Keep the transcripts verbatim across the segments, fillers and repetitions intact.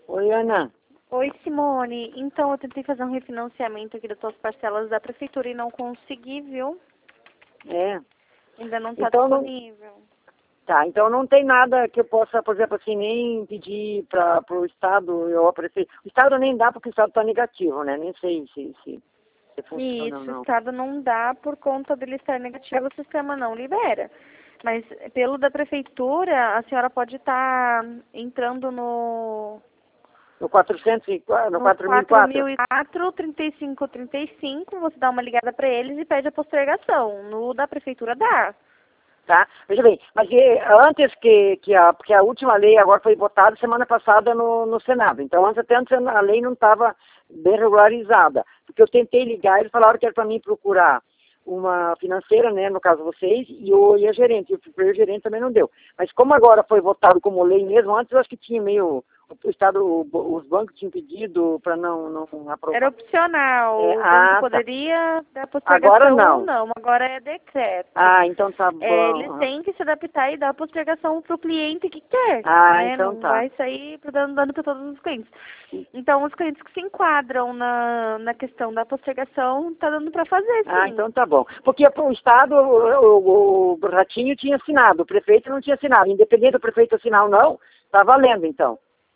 Oi, Ana. Oi, Simone. Então, eu tentei fazer um refinanciamento aqui das tuas parcelas da prefeitura e não consegui, viu? É. Ainda não está Então não. disponível. Tá, então não tem nada que eu possa, por exemplo, assim, nem pedir para o Estado ou a prefeitura. O Estado nem dá porque o Estado está negativo, né? Nem sei se, se, se funciona ou Isso, o não. Estado não dá por conta dele estar negativo, o sistema não libera. Mas pelo da prefeitura, a senhora pode estar entrando no, No quatrocentos e quatro, no no quatro mil e quatro? quatro mil e quatro, trinta e cinco trinta e cinco, você dá uma ligada para eles e pede a postergação. No da prefeitura dá. Tá? Veja bem, mas e, antes que, que, a, porque a última lei agora foi votada semana passada no, no Senado, então antes até antes a lei não estava bem regularizada, porque eu tentei ligar, eles falaram que era para mim procurar uma financeira, né, no caso vocês, e, o, e a gerente, e o, o gerente também não deu. Mas como agora foi votado como lei mesmo, antes eu acho que tinha meio, o Estado, o, os bancos tinham pedido para não, não aprovar. Era opcional. É, O banco ah, tá. poderia dar Agora postergação ou não. não. Agora é decreto. Ah, então tá É, eles bom. têm que se adaptar e dar a postergação para o cliente que quer, Ah, né? então Não tá. vai sair pra- dando, dando para todos os clientes. Então, os clientes que se enquadram na, na questão da postergação, tá dando para fazer, Ah, sim. então tá bom. Porque o Estado, o, o, o Ratinho tinha assinado, o prefeito não tinha assinado. Independente do prefeito assinar ou não, tá valendo então.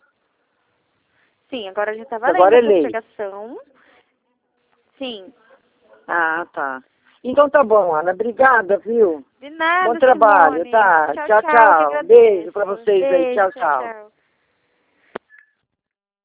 Sim, agora já está valendo Agora a é lei. postergação. Sim. Ah, tá. Então tá bom, Ana. Obrigada, viu? De Bom nada, trabalho, Simone. tá? Tchau, Tchau, tchau, que tchau. Beijo agradeço. pra vocês aí. Beijo, Tchau, tchau, tchau. tchau.